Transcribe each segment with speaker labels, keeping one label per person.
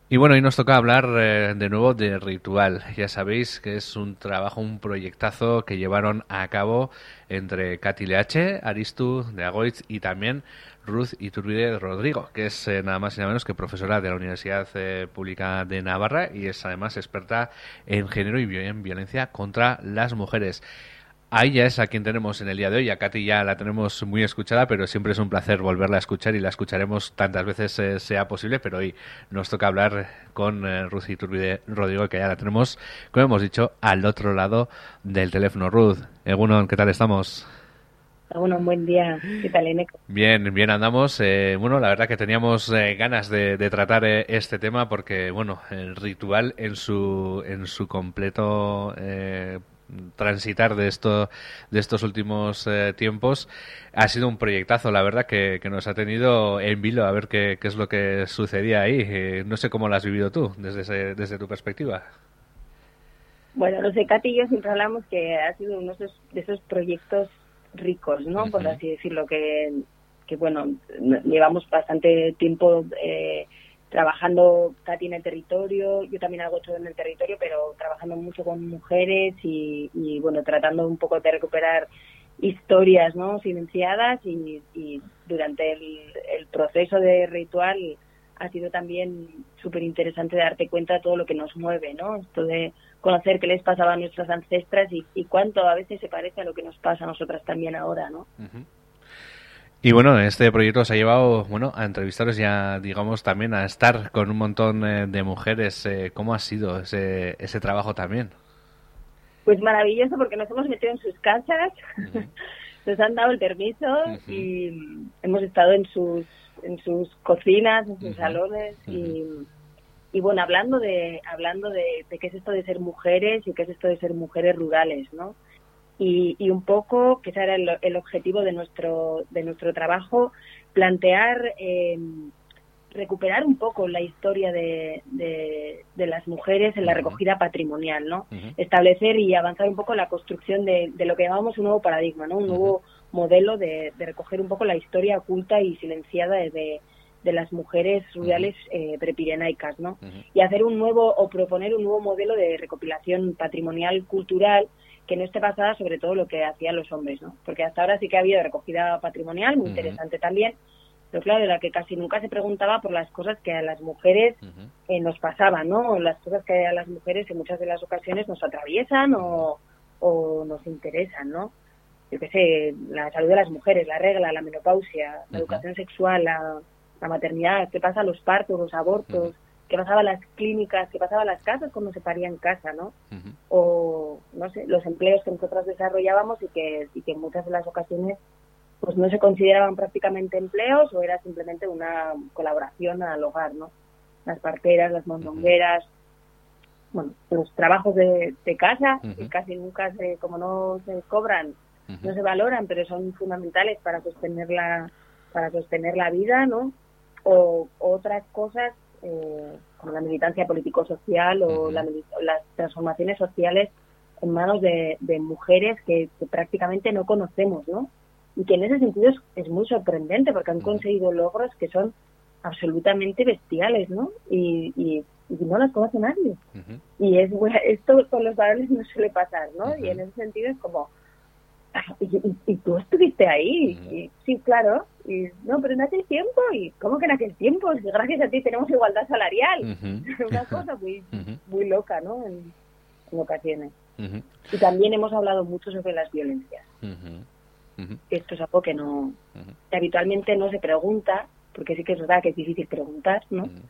Speaker 1: Y bueno, hoy nos toca hablar de nuevo de Ritual. Ya sabéis que es un trabajo, un proyectazo que llevaron a cabo entre Katy Leache, Aristu de Agoitz y también Ruth Iturbide Rodrigo, que es nada más y nada menos que profesora de la Universidad Pública de Navarra y es además experta en género y en violencia contra las mujeres. Ahí ya es a quien tenemos en el día de hoy. A Katy ya la tenemos muy escuchada, pero siempre es un placer volverla a escuchar y la escucharemos tantas veces sea posible. Pero hoy nos toca hablar con Ruth Iturbide Rodrigo, que ya la tenemos, como hemos dicho, al otro lado del teléfono. Ruth, Egunon, ¿qué tal estamos?
Speaker 2: Bueno, un buen día. ¿Qué tal, Eneco?
Speaker 1: Bien, bien andamos. Bueno, la verdad que teníamos ganas de tratar este tema porque, bueno, el ritual en su completo transitar de estos últimos tiempos ha sido un proyectazo, la verdad que nos ha tenido en vilo a ver qué es lo que sucedía ahí. No sé cómo lo has vivido tú desde tu perspectiva.
Speaker 2: Bueno, no sé, Katy y yo siempre hablamos que ha sido uno de esos proyectos ricos, ¿no? Por
Speaker 1: Ujú,
Speaker 2: así decirlo, que bueno, llevamos bastante tiempo trabajando, Katy, en el territorio, yo también hago todo en el territorio, pero trabajando mucho con mujeres y bueno, tratando un poco de recuperar historias, ¿no? Silenciadas y durante el proceso de ritual ha sido también súper interesante darte cuenta de todo lo que nos mueve, ¿no? Esto de conocer qué les pasaba a nuestras ancestras y cuánto a veces se parece a lo que nos pasa a nosotras también ahora, ¿no?
Speaker 1: ujú. Y bueno, este proyecto os ha llevado, bueno, a entrevistaros ya, digamos, también a estar con un montón de mujeres. ¿Cómo ha sido ese trabajo también?
Speaker 2: Pues maravilloso porque nos hemos metido en sus casas,
Speaker 1: Ujú,
Speaker 2: nos han dado el permiso
Speaker 1: ujú,
Speaker 2: y hemos estado en sus cocinas, en sus
Speaker 1: ujú,
Speaker 2: salones
Speaker 1: ujú,
Speaker 2: y bueno, hablando de qué es esto de ser mujeres y qué es esto de ser mujeres rurales, ¿no? Y un poco, que ese era el objetivo de nuestro trabajo, plantear, recuperar un poco la historia de las mujeres en la
Speaker 1: ujú,
Speaker 2: recogida patrimonial, ¿no?
Speaker 1: ujú,
Speaker 2: Establecer y avanzar un poco en la construcción de lo que llamamos un nuevo paradigma, ¿no? Un
Speaker 1: ujú,
Speaker 2: nuevo modelo de recoger un poco la historia oculta y silenciada de las mujeres
Speaker 1: ujú,
Speaker 2: rurales prepirenaicas, ¿no?
Speaker 1: ujú,
Speaker 2: Y hacer un nuevo o proponer un nuevo modelo de recopilación patrimonial cultural que no esté basada sobre todo lo que hacían los hombres, ¿no? Porque hasta ahora sí que ha habido recogida patrimonial, muy
Speaker 1: ujú,
Speaker 2: interesante también, pero claro, de la que casi nunca se preguntaba por las cosas que a las mujeres
Speaker 1: ujú,
Speaker 2: nos pasaban, ¿no? Las cosas que a las mujeres en muchas de las ocasiones nos atraviesan
Speaker 1: ujú,
Speaker 2: o nos interesan, ¿no? Yo qué sé, la salud de las mujeres, la regla, la menopausia, la
Speaker 1: ujú,
Speaker 2: educación sexual, la maternidad, qué pasa a los partos, los
Speaker 1: ujú,
Speaker 2: abortos, qué pasaba a las clínicas, qué pasaba a las casas cuando se paría en casa, ¿no?
Speaker 1: ujú,
Speaker 2: O, no sé, los empleos que nosotros desarrollábamos y que en muchas de las ocasiones pues no se consideraban prácticamente empleos o era simplemente una colaboración al hogar, ¿no? Las parteras, las
Speaker 1: ujú,
Speaker 2: mondongueras, bueno, los trabajos de casa, que
Speaker 1: ujú,
Speaker 2: casi nunca como no se cobran,
Speaker 1: ujú,
Speaker 2: no se valoran, pero son fundamentales para sostener la vida, ¿no? O otras cosas como la militancia político-social o
Speaker 1: ujú,
Speaker 2: las transformaciones sociales en manos de mujeres que prácticamente no conocemos, ¿no? Y que en ese sentido es muy sorprendente porque han
Speaker 1: ujú,
Speaker 2: conseguido logros que son absolutamente bestiales, ¿no? Y no las conoce nadie.
Speaker 1: ujú,
Speaker 2: Y esto con los varones no suele pasar, ¿no? Y
Speaker 1: ujú,
Speaker 2: en ese sentido es como, y tú estuviste ahí,
Speaker 1: ujú,
Speaker 2: y sí, claro, y no, pero en aquel tiempo, y ¿cómo que en aquel tiempo? Si gracias a ti tenemos igualdad salarial,
Speaker 1: ujú,
Speaker 2: una cosa muy,
Speaker 1: ujú,
Speaker 2: muy loca, ¿no? En ocasiones.
Speaker 1: ujú,
Speaker 2: Y también hemos hablado mucho sobre las violencias.
Speaker 1: ujú, ujú,
Speaker 2: Esto es algo que habitualmente no se pregunta, porque sí que es verdad que es difícil preguntar, ¿no?
Speaker 1: ujú,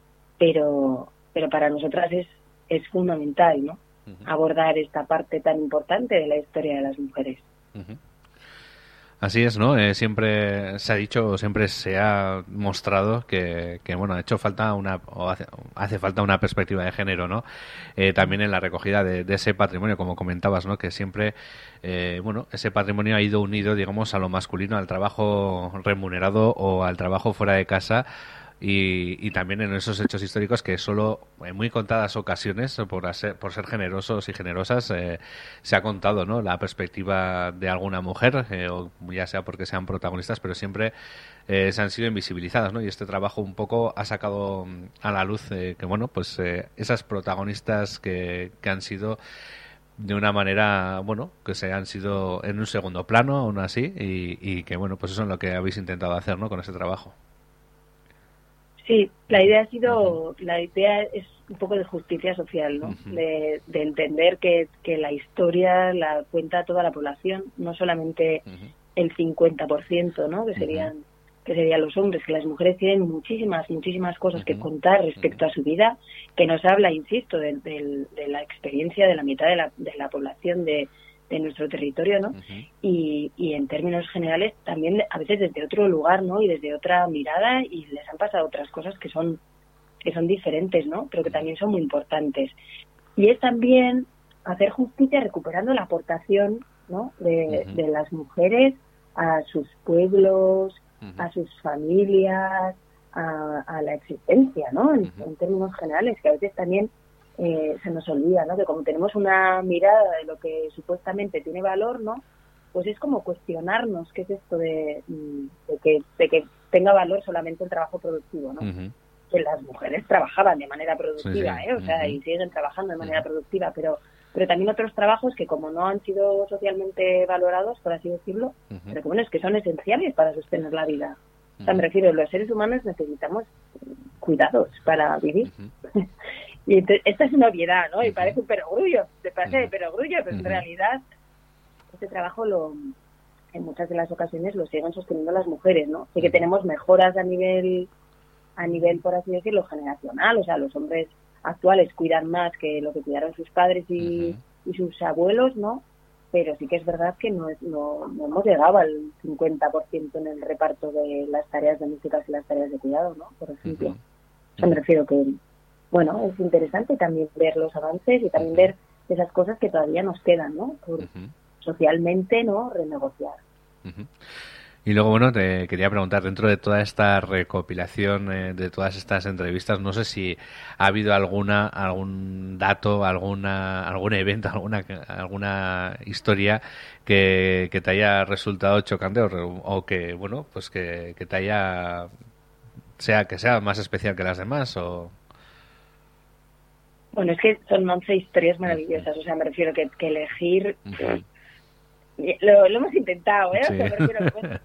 Speaker 2: Pero para nosotras es fundamental, ¿no?
Speaker 1: ujú,
Speaker 2: Abordar esta parte tan importante de la historia de las mujeres.
Speaker 1: ujú. Así es, ¿no? Siempre se ha dicho, siempre se ha mostrado que, bueno, ha hecho falta hace falta una perspectiva de género, ¿no? También en la recogida de ese patrimonio, como comentabas, ¿no? Que siempre, bueno, ese patrimonio ha ido unido, digamos, a lo masculino, al trabajo remunerado o al trabajo fuera de casa, y también en esos hechos históricos que solo en muy contadas ocasiones, por ser generosos y generosas, se ha contado, ¿no?, la perspectiva de alguna mujer, o ya sea porque sean protagonistas, pero siempre se han sido invisibilizadas, ¿no? Y este trabajo un poco ha sacado a la luz que, bueno, pues esas protagonistas que han sido de una manera, bueno, que se han sido en un segundo plano, aún así, y que, bueno, pues eso es lo que habéis intentado hacer, ¿no?, con ese trabajo.
Speaker 2: Sí, la idea ha sido, la idea es un poco de justicia social, ¿no? De entender que la historia la cuenta toda la población, no solamente el 50%, ¿no? Que serían los hombres, que las mujeres tienen muchísimas cosas que contar respecto a su vida, que nos habla, insisto, de la experiencia de la mitad de la población de nuestro territorio, ¿no? Y en términos generales también a veces desde otro lugar, ¿no? Y desde otra mirada, y les han pasado otras cosas que son diferentes, ¿no? Pero que también son muy importantes. Y es también hacer justicia recuperando la aportación, ¿no?, de las mujeres a sus pueblos, a sus familias, a la existencia, ¿no? En términos generales, que a veces también se nos olvida, ¿no? Que como tenemos una mirada de lo que supuestamente tiene valor, ¿no? Pues es como cuestionarnos qué es esto de que tenga valor solamente el trabajo productivo, ¿no? Que las mujeres trabajaban de manera productiva, o sea, y siguen trabajando de manera productiva, pero también otros trabajos que como no han sido socialmente valorados, por así decirlo, pero que bueno, es que son esenciales para sostener la vida. O sea, me refiero, los seres humanos necesitamos cuidados para vivir. Y entonces, esta es una obviedad, ¿no? Y parece un perogrullo, pero en realidad este trabajo en muchas de las ocasiones lo siguen sosteniendo las mujeres, ¿no? Sí que tenemos mejoras a nivel, por así decirlo, generacional, o sea, los hombres actuales cuidan más que lo que cuidaron sus padres y sus abuelos, ¿no? Pero sí que es verdad que no hemos llegado al 50% en el reparto de las tareas domésticas y las tareas de cuidado, ¿no? Por ejemplo. O sea, me refiero que, bueno, es interesante también ver los avances y también ver esas cosas que todavía nos quedan, ¿no? Por socialmente, ¿no?, renegociar.
Speaker 1: Y luego, bueno, te quería preguntar, dentro de toda esta recopilación de todas estas entrevistas, no sé si ha habido algún dato, algún evento, alguna historia que te haya resultado chocante o que, bueno, pues que te haya que sea más especial que las demás, o...
Speaker 2: Bueno, es que son 11 historias maravillosas, o sea, me refiero que elegir... Lo hemos intentado, ¿eh? Sí. O sea, me refiero que... Bueno,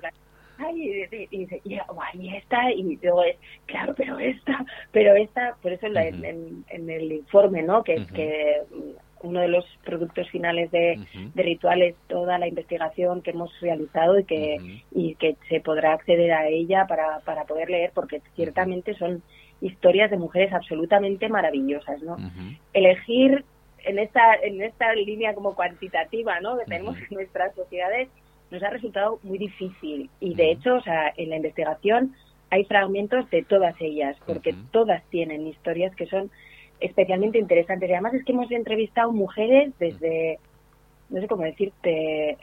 Speaker 2: y esta, y luego es, claro, pero esta, por eso en el informe, ¿no? Que es que uno de los productos finales de Ritual es toda la investigación que hemos realizado y que se podrá acceder a ella para poder leer, porque ciertamente son historias de mujeres absolutamente maravillosas, ¿no? Elegir en esta línea como cuantitativa, ¿no?, que tenemos en nuestras sociedades, nos ha resultado muy difícil. Y de hecho, o sea, en la investigación hay fragmentos de todas ellas, porque todas tienen historias que son especialmente interesantes. Y además es que hemos entrevistado mujeres desde, no sé cómo decirte,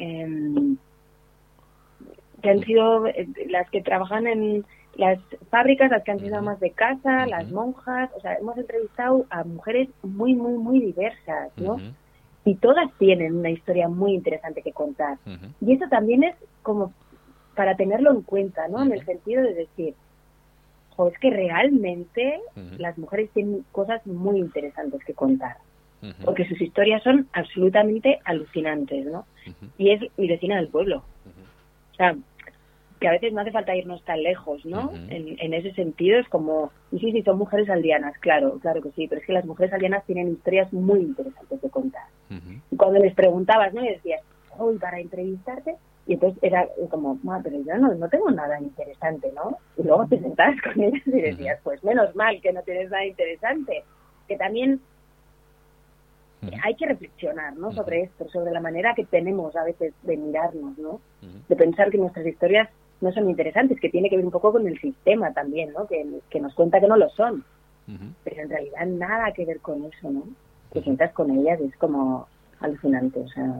Speaker 2: que han sido las que trabajan en las fábricas, las que han sido más de casa, las monjas. O sea, hemos entrevistado a mujeres muy, muy, muy diversas, ¿no? Y todas tienen una historia muy interesante que contar. Y eso también es como para tenerlo en cuenta, ¿no? En el sentido de decir, es que realmente las mujeres tienen cosas muy interesantes que contar. Porque sus historias son absolutamente alucinantes, ¿no? Y es mi vecina del pueblo. O sea, que a veces no hace falta irnos tan lejos, ¿no? En ese sentido es como, y sí, son mujeres aldeanas, claro que sí, pero es que las mujeres aldeanas tienen historias muy interesantes de contar. Y cuando les preguntabas, ¿no?, y decías, para entrevistarte, y entonces era como, pero yo no tengo nada interesante, ¿no? Y luego te sentabas con ellas y decías, pues menos mal que no tienes nada interesante. Que también hay que reflexionar, ¿no?, sobre esto, sobre la manera que tenemos a veces de mirarnos, ¿no? De pensar que nuestras historias no son interesantes, que tiene que ver un poco con el sistema también, ¿no? Que nos cuenta que no lo son. Pero en realidad nada que ver con eso, ¿no? Te sientas con ellas y es como alucinante, o sea,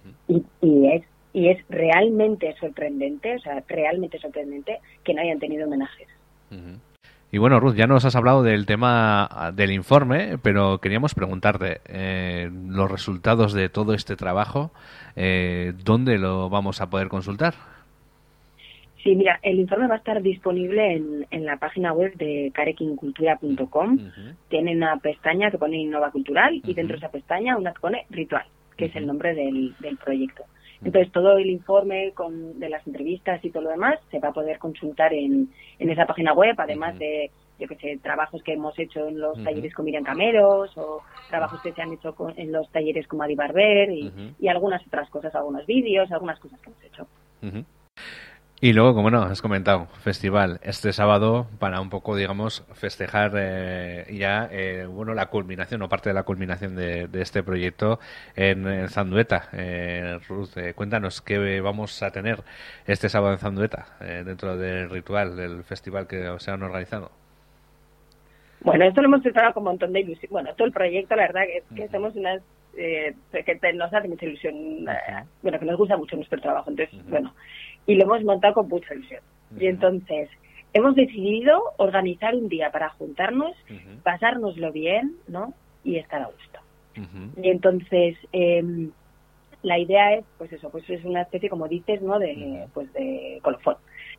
Speaker 2: y es realmente sorprendente, o sea, realmente sorprendente que no hayan tenido homenajes.
Speaker 1: Y bueno, Ruth, ya nos has hablado del tema del informe, pero queríamos preguntarte los resultados de todo este trabajo, ¿dónde lo vamos a poder consultar?
Speaker 2: Sí, mira, el informe va a estar disponible en la página web de carequincultura.com. Tiene una pestaña que pone Innova Cultural y dentro de esa pestaña una que pone Ritual, que es el nombre del proyecto. Entonces, todo el informe de las entrevistas y todo lo demás se va a poder consultar en esa página web, además de, yo que sé, trabajos que hemos hecho en los talleres con Miriam Cameros o trabajos que se han hecho en los talleres con Madi Barber y algunas otras cosas, algunos vídeos, algunas cosas que hemos hecho.
Speaker 1: Y luego, como no, has comentado, festival este sábado para un poco, digamos, festejar bueno, la culminación o parte de la culminación de este proyecto en Zandueta. Ruth, cuéntanos qué vamos a tener este sábado en Zandueta dentro del ritual del festival que se han organizado.
Speaker 2: Bueno, esto lo hemos preparado con un montón de ilusión. Bueno, todo el proyecto, la verdad, que somos unas que nos hace mucha ilusión, bueno, que nos gusta mucho nuestro trabajo, entonces, bueno, y lo hemos montado con mucha ilusión. Y entonces, hemos decidido organizar un día para juntarnos, pasárnoslo bien, ¿no? Y estar a gusto. Y entonces, la idea es, pues eso, pues es una especie, como dices, ¿no? De colofón.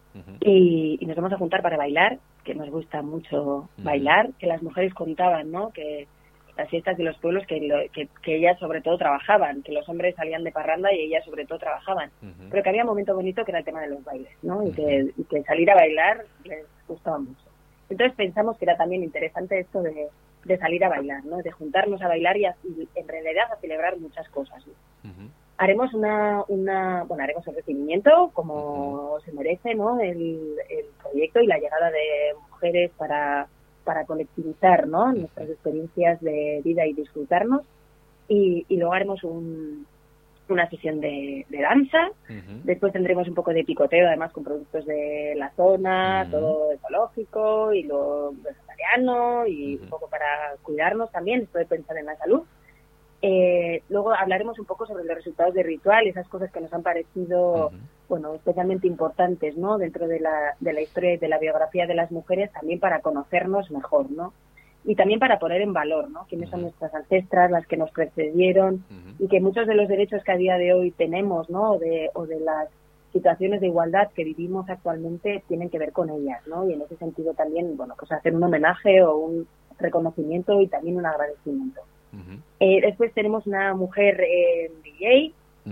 Speaker 2: Y nos vamos a juntar para bailar, que nos gusta mucho bailar, que las mujeres contaban, ¿no? Que las fiestas de los pueblos que ellas sobre todo trabajaban, que los hombres salían de parranda y ellas sobre todo trabajaban. Pero que había un momento bonito que era el tema de los bailes, ¿no? Y que salir a bailar les gustaba mucho. Entonces pensamos que era también interesante esto de salir a bailar, ¿no? De juntarnos a bailar y en realidad a celebrar muchas cosas, ¿no? Haremos haremos el recibimiento como se merece, ¿no? El proyecto y la llegada de mujeres para colectivizar, ¿no? Nuestras experiencias de vida y disfrutarnos. Y luego haremos una sesión de danza. Después tendremos un poco de picoteo, además con productos de la zona, todo ecológico y lo vegetariano y un poco para cuidarnos también, esto de pensar en la salud. Luego hablaremos un poco sobre los resultados de Ritual, esas cosas que nos han parecido, bueno, especialmente importantes, ¿no? Dentro de la historia y de la biografía de las mujeres, también para conocernos mejor, ¿no? Y también para poner en valor, ¿no? Quiénes son nuestras ancestras, las que nos precedieron, y que muchos de los derechos que a día de hoy tenemos, ¿no? O de las situaciones de igualdad que vivimos actualmente tienen que ver con ellas, ¿no? Y en ese sentido también, bueno, pues hacer un homenaje o un reconocimiento y también un agradecimiento. Después tenemos una mujer DJ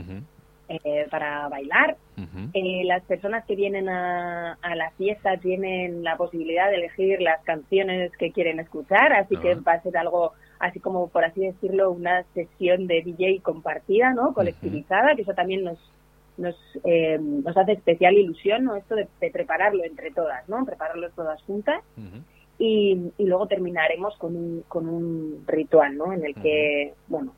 Speaker 2: para bailar. Las personas que vienen a la fiesta tienen la posibilidad de elegir las canciones que quieren escuchar, así que va a ser algo así como, por así decirlo, una sesión de DJ compartida, ¿no? Colectivizada, que eso también nos hace especial ilusión, ¿no? Esto de prepararlo entre todas, ¿no? Prepararlo todas juntas. Y luego terminaremos con un ritual, ¿no? En el que, bueno,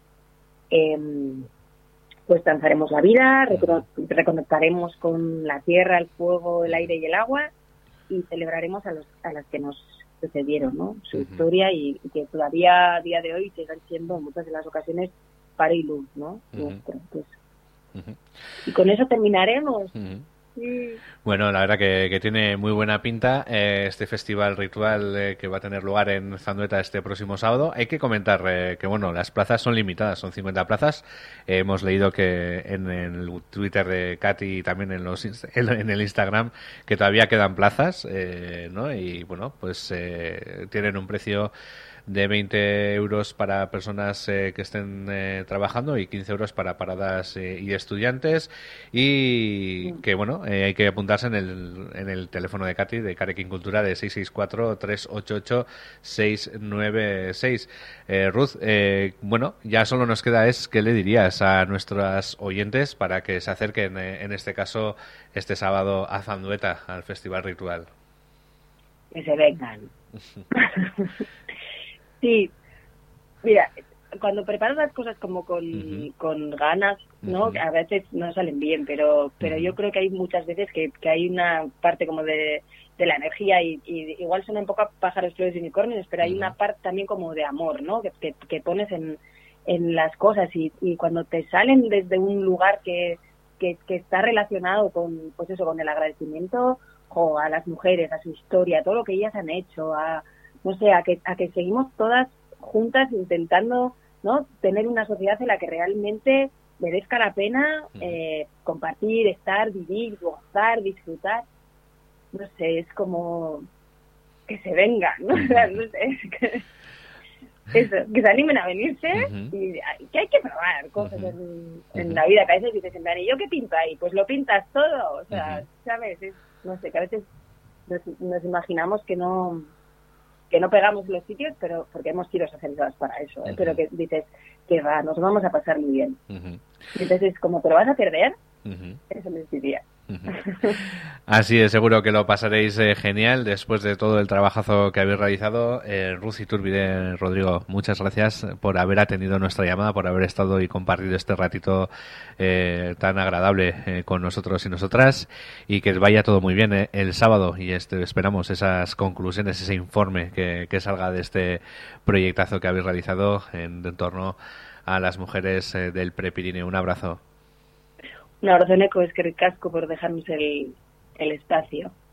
Speaker 2: pues danzaremos la vida, reconectaremos con la tierra, el fuego, el aire y el agua y celebraremos a las que nos precedieron, ¿no? Su historia y que todavía a día de hoy sigan siendo en muchas de las ocasiones faro y luz, ¿no? Nuestro, pues. Y con eso terminaremos.
Speaker 1: Bueno, la verdad que tiene muy buena pinta este festival ritual que va a tener lugar en Zandueta este próximo sábado. Hay que comentar que, bueno, las plazas son limitadas, son 50 plazas. Hemos leído que en el Twitter de Katy y también en el Instagram que todavía quedan plazas, ¿no? Y, bueno, pues tienen un precio de 20 euros para personas que estén trabajando y 15 euros para paradas y estudiantes, y que bueno, hay que apuntarse en el teléfono de Katy, de Carequín Cultura, de 664-388-696. Ruth, bueno, ya solo nos queda ¿qué le dirías a nuestras oyentes para que se acerquen en este caso este sábado a Zandueta, al Festival Ritual?
Speaker 2: Que se vengan. Sí, mira, cuando preparas las cosas como con ganas, ¿no? A veces no salen bien, pero yo creo que hay muchas veces que hay una parte como de la energía y igual suena un poco a pájaros, flores y unicornios, pero hay una parte también como de amor, ¿no? Que pones en las cosas y cuando te salen desde un lugar que está relacionado con, pues eso, con el agradecimiento a las mujeres, a su historia, a todo lo que ellas han hecho, no sé, a que seguimos todas juntas intentando, ¿no?, tener una sociedad en la que realmente merezca la pena compartir, estar, vivir, gozar, disfrutar. No sé, es como que se vengan, ¿no? O sea, no sé, que se animen a venirse y que hay que probar cosas en la vida, que a veces dices, ¿y yo qué pinto ahí? Pues lo pintas todo, o sea, ¿sabes? No sé, que a veces nos imaginamos que no pegamos los sitios, pero porque hemos sido socializadas para eso, pero que dices que nos vamos a pasar muy bien. Y entonces, como te lo vas a perder, eso les diría.
Speaker 1: Así es, seguro que lo pasaréis genial después de todo el trabajazo que habéis realizado. Ruth Iturbide, Rodrigo, muchas gracias por haber atendido nuestra llamada, por haber estado y compartido este ratito tan agradable con nosotros y nosotras, y que vaya todo muy bien el sábado, y esperamos esas conclusiones, ese informe que salga de este proyectazo que habéis realizado en torno a las mujeres del Prepirineo. Un abrazo.
Speaker 2: Un abrazo, Neko, es que ricasco por dejarnos el espacio.